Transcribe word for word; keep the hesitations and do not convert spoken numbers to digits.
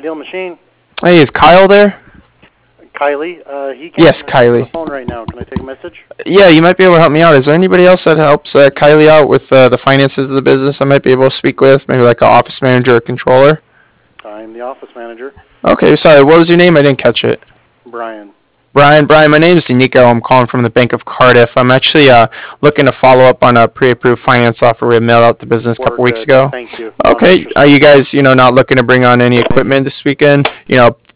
Ideal Machine. Hey, is Kyle there? Kylie. Uh, he can't Yes, answer Kylie. the phone right now. Can I take a message? Yeah, you might be able to help me out. Is there anybody else that helps uh, Kylie out with uh, the finances of the business I might be able to speak with? Maybe like an office manager or controller? I'm the office manager, Okay, sorry. What was your name? I didn't catch it. Brian. Brian, Brian, my name is Nico. I'm calling from the Bank of Cardiff. I'm actually uh, looking to follow up on a pre-approved finance offer we mailed out to business a We're couple weeks good. ago. Thank you. Not Okay, interested. are you guys, you know, not looking to bring on any equipment this weekend? You know,